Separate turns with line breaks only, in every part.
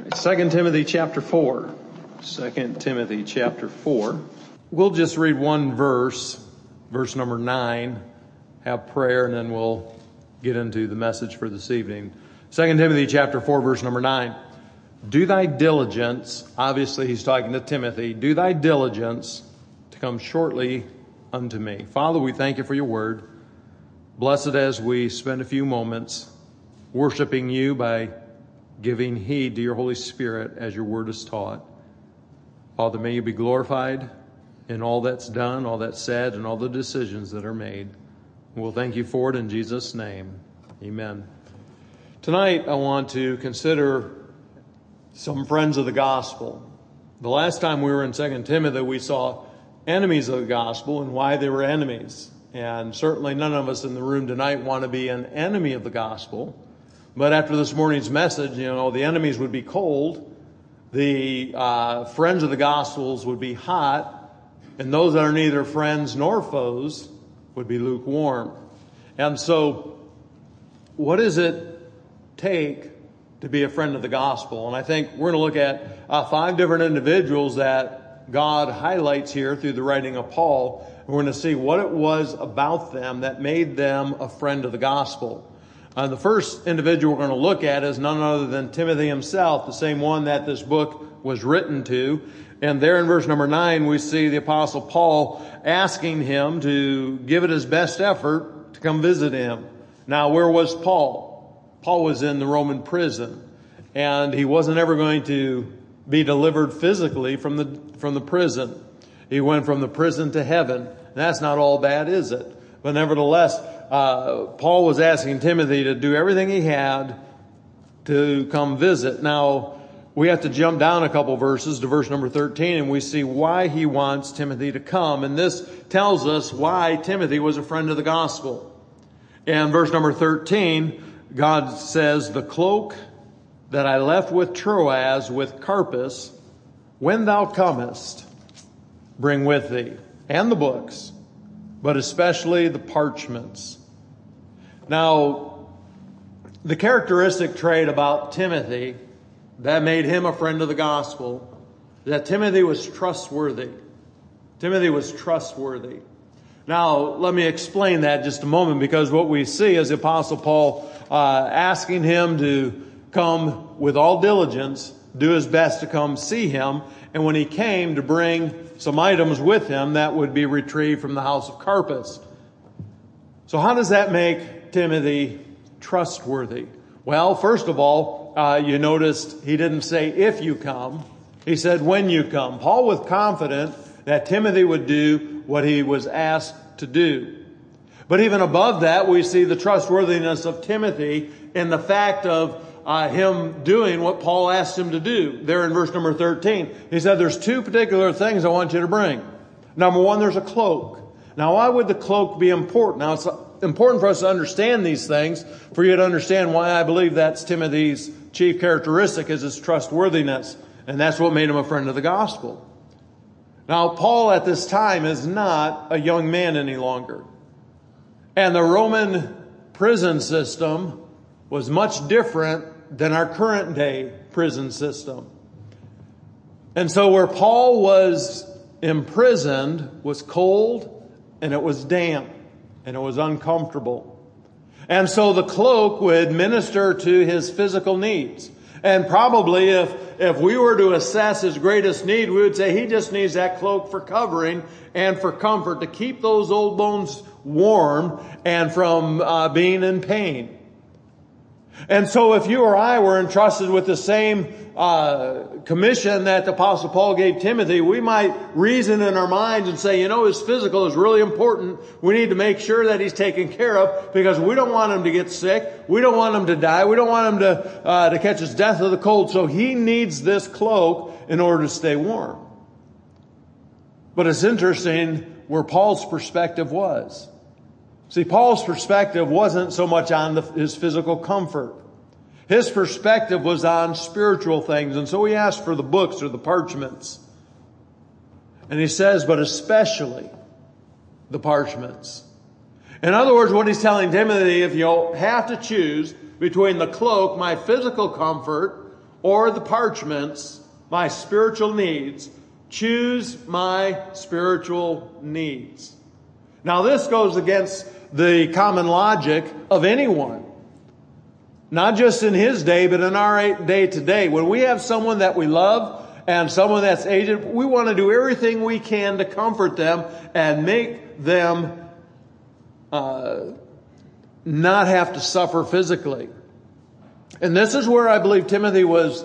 2 Timothy chapter 4. 2 Timothy chapter 4. We'll just read one verse number 9, have prayer, and then we'll get into the message for this evening. 2 Timothy chapter 4, verse number 9. Do thy diligence, obviously he's talking to Timothy, do thy diligence to come shortly unto me. Father, we thank you for your word. Bless it as we spend a few moments worshiping you by giving heed to your Holy Spirit as your word is taught. Father, may you be glorified in all that's done, all that's said, and all the decisions that are made. We'll thank you for it in Jesus' name. Amen. Tonight, I want to consider some friends of the gospel. The last time we were in 2 Timothy, we saw enemies of the gospel and why they were enemies. And certainly none of us in the room tonight want to be an enemy of the gospel. But after this morning's message, the enemies would be cold, the friends of the gospels would be hot, and those that are neither friends nor foes would be lukewarm. And so, what does it take to be a friend of the gospel? And I think we're going to look at 5 different individuals that God highlights here through the writing of Paul. And we're going to see what it was about them that made them a friend of the gospel. The first individual we're going to look at is none other than Timothy himself, the same one that this book was written to. And there in verse number 9, we see the Apostle Paul asking him to give it his best effort to come visit him. Now, where was Paul? Paul was in the Roman prison, and he wasn't ever going to be delivered physically from the prison. He went from the prison to heaven. And that's not all bad, is it? But nevertheless, Paul was asking Timothy to do everything he had to come visit. Now, we have to jump down a couple verses to verse number 13, and we see why he wants Timothy to come. And this tells us why Timothy was a friend of the gospel. In verse number 13, God says, the cloak that I left with Troas with Carpus, when thou comest, bring with thee, and the books, but especially the parchments. Now, the characteristic trait about Timothy that made him a friend of the gospel, that Timothy was trustworthy. Timothy was trustworthy. Now, let me explain that just a moment, because what we see is the Apostle Paul asking him to come with all diligence, do his best to come see him, and when he came, to bring some items with him that would be retrieved from the house of Carpus. So how does that make Timothy trustworthy? Well, first of all, you noticed he didn't say if you come. He said when you come. Paul was confident that Timothy would do what he was asked to do. But even above that, we see the trustworthiness of Timothy in the fact of him doing what Paul asked him to do. There in verse number 13, he said there's 2 particular things I want you to bring. Number 1, there's a cloak. Now, why would the cloak be important? Now, it's important for us to understand these things, for you to understand why I believe that's Timothy's chief characteristic, is his trustworthiness. And that's what made him a friend of the gospel. Now, Paul at this time is not a young man any longer. And the Roman prison system was much different than our current day prison system. And so where Paul was imprisoned was cold, and it was damp, and it was uncomfortable. And so the cloak would minister to his physical needs. And probably if we were to assess his greatest need, we would say he just needs that cloak for covering and for comfort, to keep those old bones warm and from being in pain. And so if you or I were entrusted with the same commission that the Apostle Paul gave Timothy, we might reason in our minds and say, his physical is really important. We need to make sure that he's taken care of, because we don't want him to get sick. We don't want him to die. We don't want him to catch his death of the cold. So he needs this cloak in order to stay warm. But it's interesting where Paul's perspective was. See, Paul's perspective wasn't so much on his physical comfort. His perspective was on spiritual things. And so he asked for the books or the parchments. And he says, but especially the parchments. In other words, what he's telling Timothy, if you have to choose between the cloak, my physical comfort, or the parchments, my spiritual needs. Choose my spiritual needs. Now this goes against the common logic of anyone. Not just in his day, but in our day today. When we have someone that we love and someone that's aged, we want to do everything we can to comfort them and make them not have to suffer physically. And this is where I believe Timothy was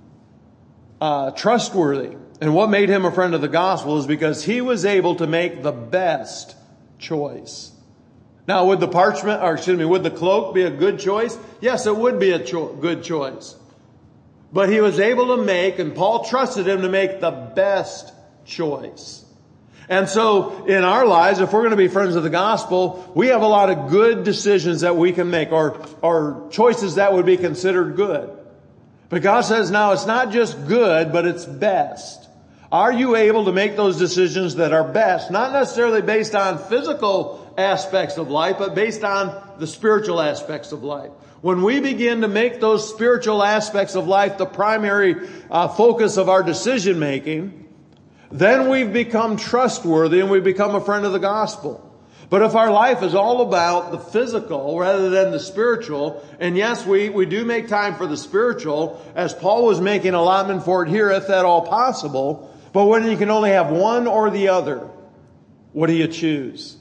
trustworthy. And what made him a friend of the gospel is because he was able to make the best choice. Now, would the cloak be a good choice? Yes, it would be a good choice. But he was able to make, and Paul trusted him to make the best choice. And so, in our lives, if we're going to be friends of the gospel, we have a lot of good decisions that we can make, or choices that would be considered good. But God says, now it's not just good, but it's best. Are you able to make those decisions that are best? Not necessarily based on physical aspects of life, but based on the spiritual aspects of life. When we begin to make those spiritual aspects of life the primary focus of our decision making, then we've become trustworthy and we've become a friend of the gospel. But if our life is all about the physical rather than the spiritual, and yes, we do make time for the spiritual, as Paul was making allotment for it here, if at all possible, but when you can only have one or the other, what do you choose?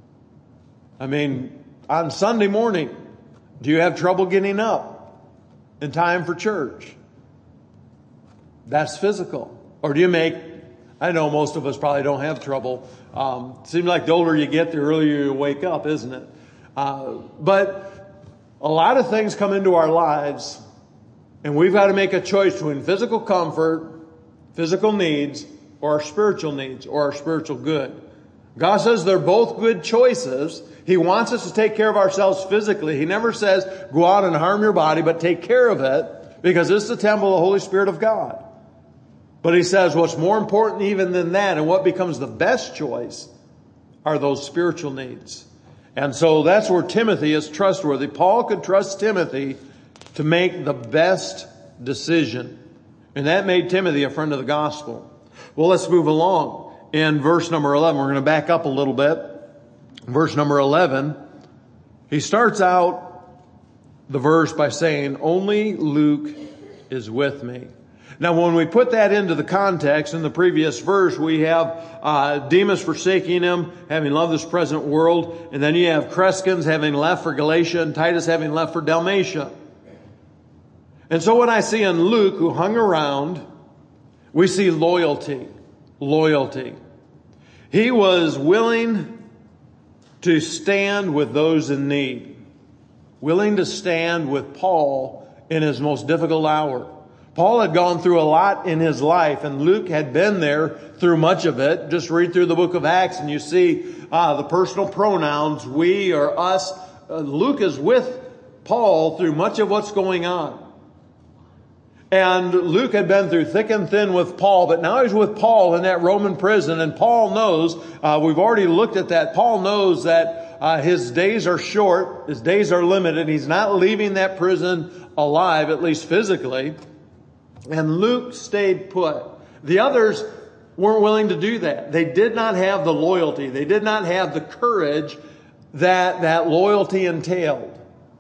I mean, on Sunday morning, do you have trouble getting up in time for church? That's physical. Or do you make, I know most of us probably don't have trouble. Seems like the older you get, the earlier you wake up, isn't it? But a lot of things come into our lives, and we've got to make a choice between physical comfort, physical needs, or our spiritual needs, or our spiritual good. God says they're both good choices. He wants us to take care of ourselves physically. He never says go out and harm your body, but take care of it, because it's the temple of the Holy Spirit of God. But he says what's more important even than that, and what becomes the best choice, are those spiritual needs. And so that's where Timothy is trustworthy. Paul could trust Timothy to make the best decision. And that made Timothy a friend of the gospel. Well, let's move along. In verse number 11, we're going to back up a little bit. Verse number 11, he starts out the verse by saying, only Luke is with me. Now, when we put that into the context, in the previous verse, we have Demas forsaking him, having loved this present world. And then you have Crescens having left for Galatia and Titus having left for Dalmatia. And so what I see in Luke, who hung around, we see loyalty. Loyalty. He was willing to stand with those in need. Willing to stand with Paul in his most difficult hour. Paul had gone through a lot in his life, and Luke had been there through much of it. Just read through the book of Acts and you see the personal pronouns, we or us. Luke is with Paul through much of what's going on. And Luke had been through thick and thin with Paul, but now he's with Paul in that Roman prison. And Paul knows, we've already looked at that, Paul knows that his days are short, his days are limited. He's not leaving that prison alive, at least physically. And Luke stayed put. The others weren't willing to do that. They did not have the loyalty. They did not have the courage that loyalty entailed.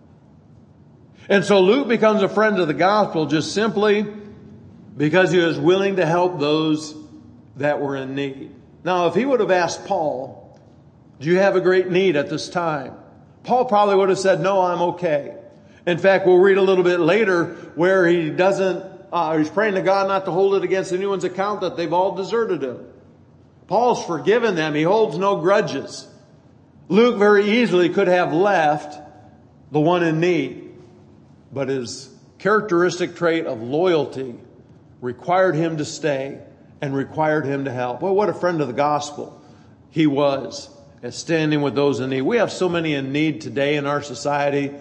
And so Luke becomes a friend of the gospel just simply because he was willing to help those that were in need. Now, if he would have asked Paul, do you have a great need at this time? Paul probably would have said, no, I'm okay. In fact, we'll read a little bit later where he doesn't, he's praying to God not to hold it against anyone's account that they've all deserted him. Paul's forgiven them. He holds no grudges. Luke very easily could have left the one in need. But his characteristic trait of loyalty required him to stay and required him to help. Well, what a friend of the gospel he was at standing with those in need. We have so many in need today in our society.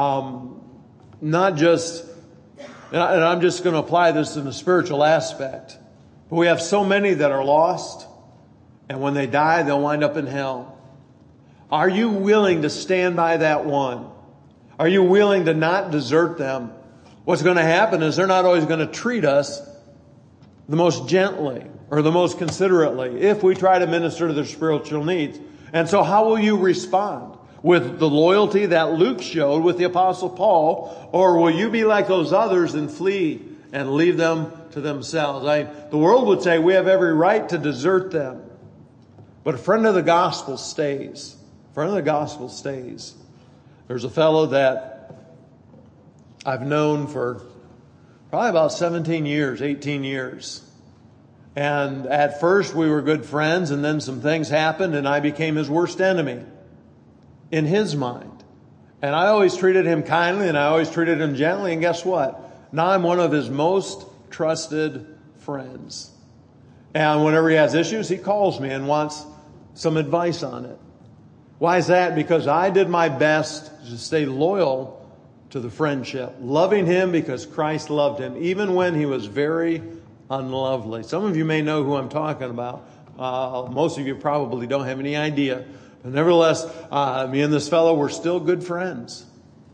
Not just, and I'm just going to apply this in the spiritual aspect, but we have so many that are lost, and when they die, they'll wind up in hell. Are you willing to stand by that one? Are you willing to not desert them What's going to happen is they're not always going to treat us the most gently or the most considerately if we try to minister to their spiritual needs. And so how will you respond? With the loyalty that Luke showed with the Apostle Paul, or will you be like those others and flee and leave them to themselves? The world would say we have every right to desert them. But a friend of the gospel stays. A friend of the gospel stays. There's a fellow that I've known for probably about 17 years, 18 years. And at first we were good friends, and then some things happened and I became his worst enemy in his mind. And I always treated him kindly and I always treated him gently. And guess what? Now I'm one of his most trusted friends. And whenever he has issues, he calls me and wants some advice on it. Why is that? Because I did my best to stay loyal to the friendship, loving him because Christ loved him, even when he was very unlovely. Some of you may know who I'm talking about. Most of you probably don't have any idea. But nevertheless, me and this fellow were still good friends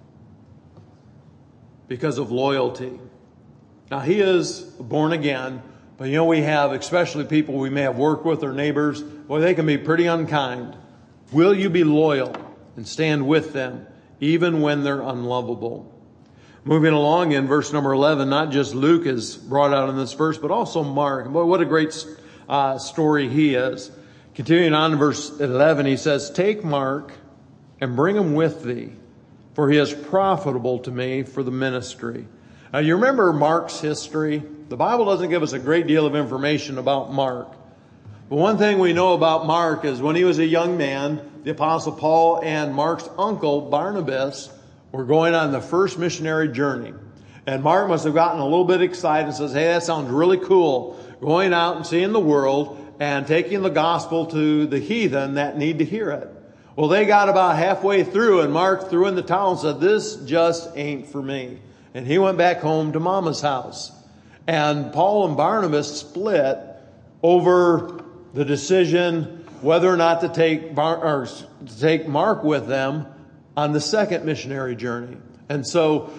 because of loyalty. Now, he is born again, but we have, especially people we may have worked with or neighbors, well, they can be pretty unkind. Will you be loyal and stand with them even when they're unlovable? Moving along in verse number 11, not just Luke is brought out in this verse, but also Mark. Boy, what a great story he is. Continuing on in verse 11, he says, "Take Mark and bring him with thee, for he is profitable to me for the ministry." Now, you remember Mark's history? The Bible doesn't give us a great deal of information about Mark. But one thing we know about Mark is when he was a young man, the Apostle Paul and Mark's uncle, Barnabas, were going on the first missionary journey. And Mark must have gotten a little bit excited and says, "Hey, that sounds really cool. Going out and seeing the world and taking the gospel to the heathen that need to hear it." Well, they got about halfway through and Mark threw in the towel and said, "This just ain't for me." And he went back home to Mama's house. And Paul and Barnabas split over the decision whether or not to take Mark with them on the second missionary journey. And so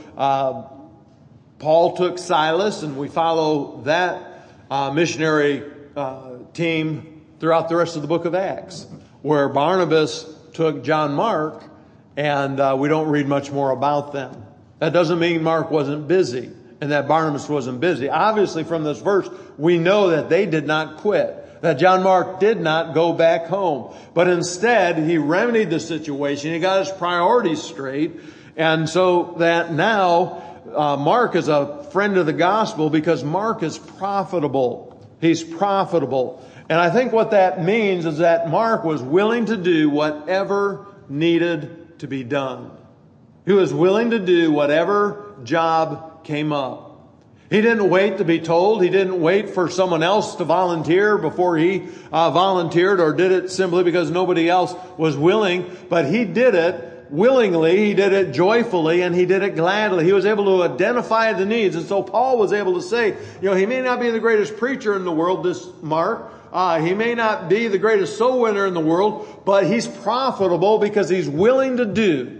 Paul took Silas, and we follow that missionary team throughout the rest of the book of Acts, where Barnabas took John Mark, and we don't read much more about them. That doesn't mean Mark wasn't busy and that Barnabas wasn't busy. Obviously, from this verse, we know that they did not quit, that John Mark did not go back home. But instead, he remedied the situation. He got his priorities straight. And so that now Mark is a friend of the gospel because Mark is profitable. He's profitable. And I think what that means is that Mark was willing to do whatever needed to be done. He was willing to do whatever job came up. He didn't wait to be told. He didn't wait for someone else to volunteer before he volunteered, or did it simply because nobody else was willing. But he did it willingly. He did it joyfully, and he did it gladly. He was able to identify the needs. And so Paul was able to say, he may not be the greatest preacher in the world, this Mark. He may not be the greatest soul winner in the world, but he's profitable because he's willing to do,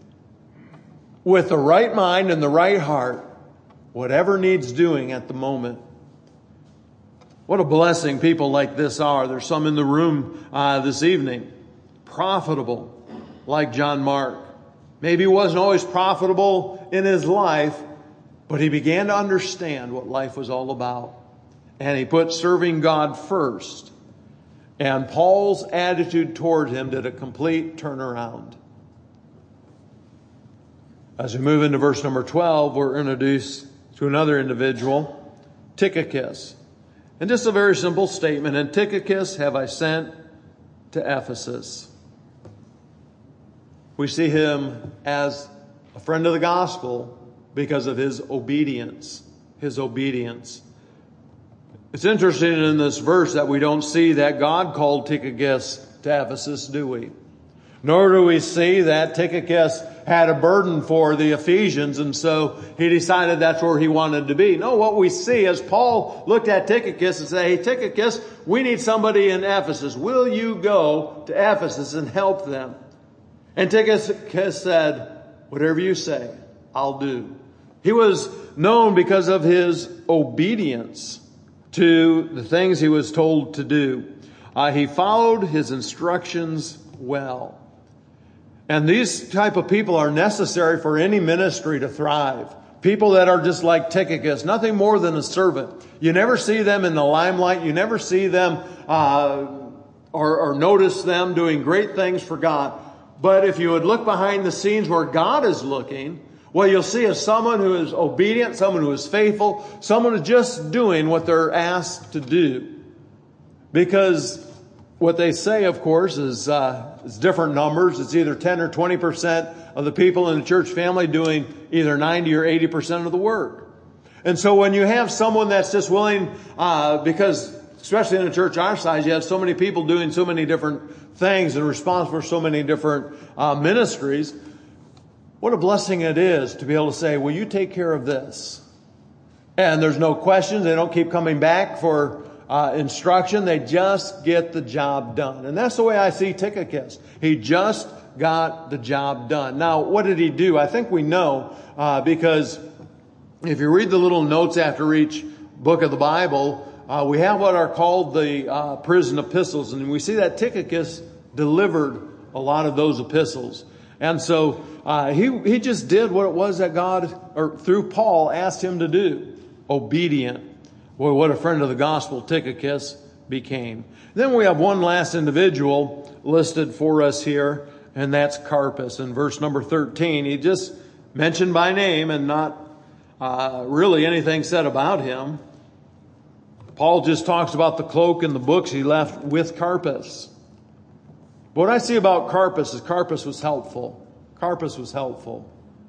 with the right mind and the right heart, whatever needs doing at the moment. What a blessing people like this are. There's some in the room this evening. Profitable, like John Mark. Maybe he wasn't always profitable in his life, but he began to understand what life was all about. And he put serving God first. And Paul's attitude toward him did a complete turnaround. As we move into verse number 12, we're introduced to another individual, Tychicus. And just a very simple statement, "And Tychicus have I sent to Ephesus." We see him as a friend of the gospel because of his obedience. His obedience. It's interesting in this verse that we don't see that God called Tychicus to Ephesus, do we? Nor do we see that Tychicus had a burden for the Ephesians, and so he decided that's where he wanted to be. No, what we see is Paul looked at Tychicus and said, "Hey, Tychicus, we need somebody in Ephesus. Will you go to Ephesus and help them?" And Tychicus said, "Whatever you say, I'll do." He was known because of his obedience to the things he was told to do. He followed his instructions well. And these type of people are necessary for any ministry to thrive. People that are just like Tychicus, nothing more than a servant. You never see them in the limelight. You never see them or notice them doing great things for God. But if you would look behind the scenes where God is looking, what you'll see is someone who is obedient, someone who is faithful, someone who's just doing what they're asked to do. Because what they say, of course, is different numbers. It's either 10 or 20% of the people in the church family doing either 90 or 80% of the work. And so when you have someone that's just willing, because especially in a church our size, you have so many people doing so many different things and responsible for so many different ministries. What a blessing it is to be able to say, will you take care of this? And there's no questions. They don't keep coming back for instruction. They just get the job done. And that's the way I see Tychicus. He just got the job done. Now, what did he do? I think we know, because if you read the little notes after each book of the Bible, we have what are called the prison epistles. And we see that Tychicus delivered a lot of those epistles. And so he just did what it was that God, or through Paul, asked him to do. Obedient. Boy, what a friend of the gospel Tychicus became. Then we have one last individual listed for us here, and that's Carpus. In verse number 13, he just mentioned by name and not really anything said about him. Paul just talks about the cloak and the books he left with Carpus. But what I see about Carpus is Carpus was helpful. Carpus was helpful.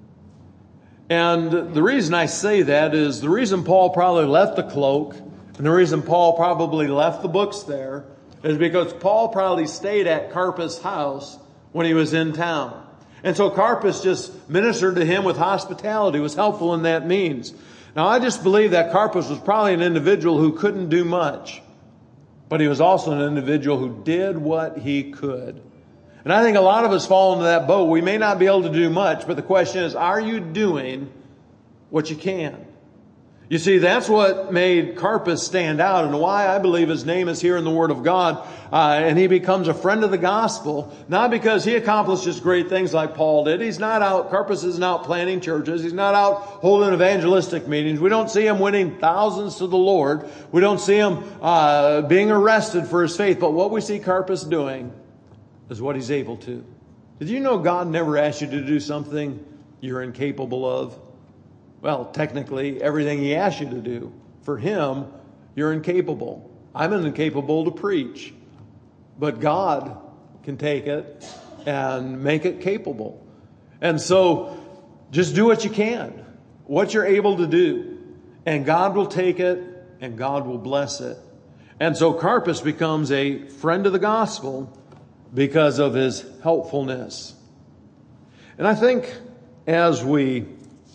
And the reason I say that is the reason Paul probably left the cloak and the reason Paul probably left the books there is because Paul probably stayed at Carpus' house when he was in town. And so Carpus just ministered to him with hospitality, was helpful in that means. Now I just believe that Carpus was probably an individual who couldn't do much, but he was also an individual who did what he could. And I think a lot of us fall into that boat. We may not be able to do much, but the question is, are you doing what you can? You see, that's what made Carpus stand out and why I believe his name is here in the Word of God. And he becomes a friend of the gospel, not because he accomplishes great things like Paul did. Carpus isn't out planting churches. He's not out holding evangelistic meetings. We don't see him winning thousands to the Lord. We don't see him being arrested for his faith. But what we see Carpus doing is what he's able to. Did you know God never asked you to do something you're incapable of? Well, technically, everything he asks you to do, for him, you're incapable. I'm incapable to preach. But God can take it and make it capable. And so, just do what you can, what you're able to do. And God will take it and God will bless it. And so Carpus becomes a friend of the gospel because of his helpfulness. And I think as we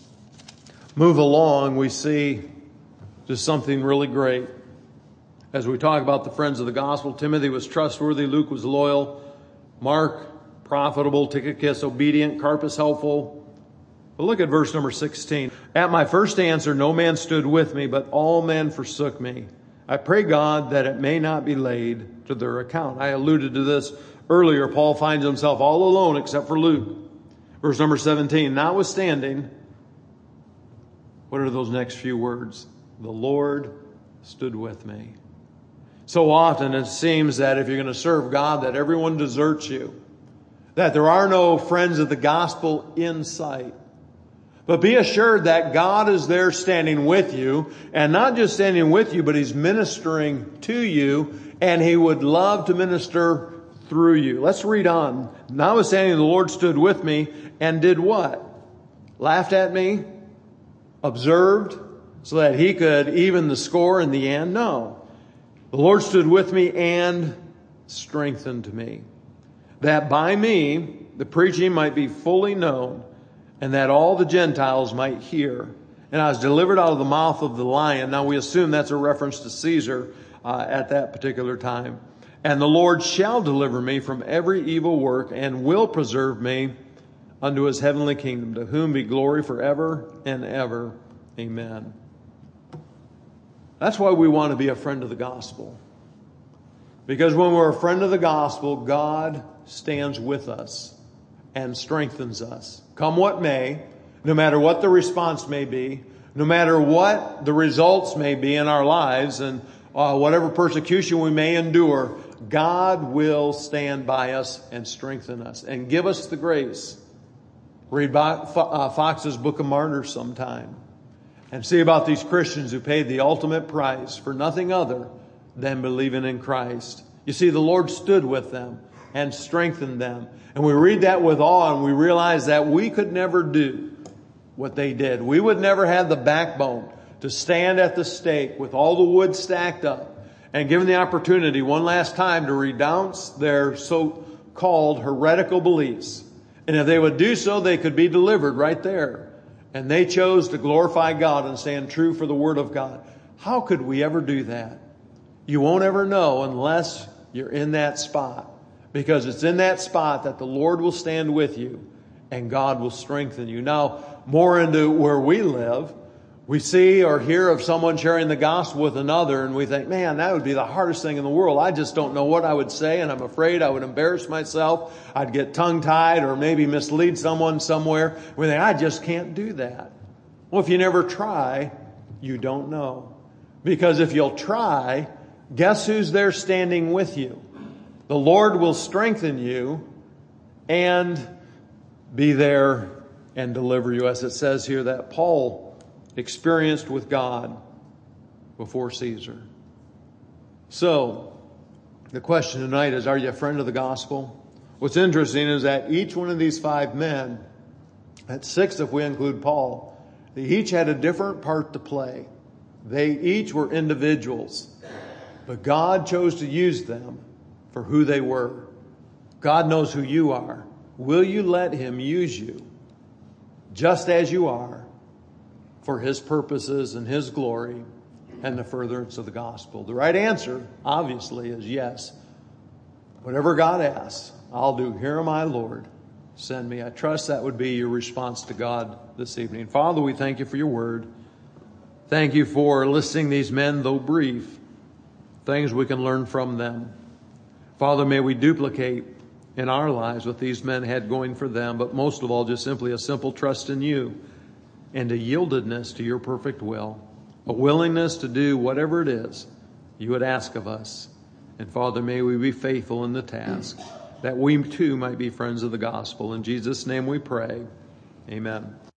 move along, we see just something really great. As we talk about the friends of the gospel, Timothy was trustworthy, Luke was loyal, Mark profitable, Tychicus obedient, Carpus helpful. But look at verse number 16. At my first answer, no man stood with me, but all men forsook me. I pray God that it may not be laid to their account. I alluded to this earlier. Paul finds himself all alone except for Luke. Verse number 17, notwithstanding, what are those next few words? The Lord stood with me. So often it seems that if you're going to serve God, that everyone deserts you. That there are no friends of the gospel in sight. But be assured that God is there standing with you, and not just standing with you, but He's ministering to you, and He would love to minister through you. Let's read on. Notwithstanding, the Lord stood with me and did what? Laughed at me? Observed? So that He could even the score in the end? No. The Lord stood with me and strengthened me, that by me the preaching might be fully known, and that all the Gentiles might hear. And I was delivered out of the mouth of the lion. Now we assume that's a reference to Caesar at that particular time. And the Lord shall deliver me from every evil work and will preserve me unto His heavenly kingdom, to whom be glory forever and ever. Amen. That's why we want to be a friend of the gospel. Because when we're a friend of the gospel, God stands with us and strengthens us. Come what may, no matter what the response may be, no matter what the results may be in our lives, and whatever persecution we may endure, God will stand by us and strengthen us and give us the grace. Read Fox's Book of Martyrs sometime and see about these Christians who paid the ultimate price for nothing other than believing in Christ. You see, the Lord stood with them and strengthened them. And we read that with awe, and we realize that we could never do what they did. We would never have the backbone to stand at the stake with all the wood stacked up and given the opportunity one last time to renounce their so-called heretical beliefs. And if they would do so, they could be delivered right there. And they chose to glorify God and stand true for the Word of God. How could we ever do that? You won't ever know unless you're in that spot. Because it's in that spot that the Lord will stand with you and God will strengthen you. Now, more into where we live, we see or hear of someone sharing the gospel with another, and we think, man, that would be the hardest thing in the world. I just don't know what I would say, and I'm afraid I would embarrass myself. I'd get tongue-tied or maybe mislead someone somewhere. We think, I just can't do that. Well, if you never try, you don't know. Because if you'll try, guess who's there standing with you? The Lord will strengthen you and be there and deliver you, as it says here that Paul experienced with God before Caesar. So, the question tonight is, are you a friend of the gospel? What's interesting is that each one of these 5 men, at 6 if we include Paul, they each had a different part to play. They each were individuals, but God chose to use them for who they were. God knows who you are. Will you let Him use you just as you are for His purposes and His glory and the furtherance of the gospel? The right answer, obviously, is yes. Whatever God asks, I'll do. Here am I, Lord. Send me. I trust that would be your response to God this evening. Father, we thank you for your word. Thank you for listing these men, though brief, things we can learn from them. Father, may we duplicate in our lives what these men had going for them, but most of all, just simply a simple trust in you and a yieldedness to your perfect will, a willingness to do whatever it is you would ask of us. And Father, may we be faithful in the task, that we too might be friends of the gospel. In Jesus' name we pray. Amen.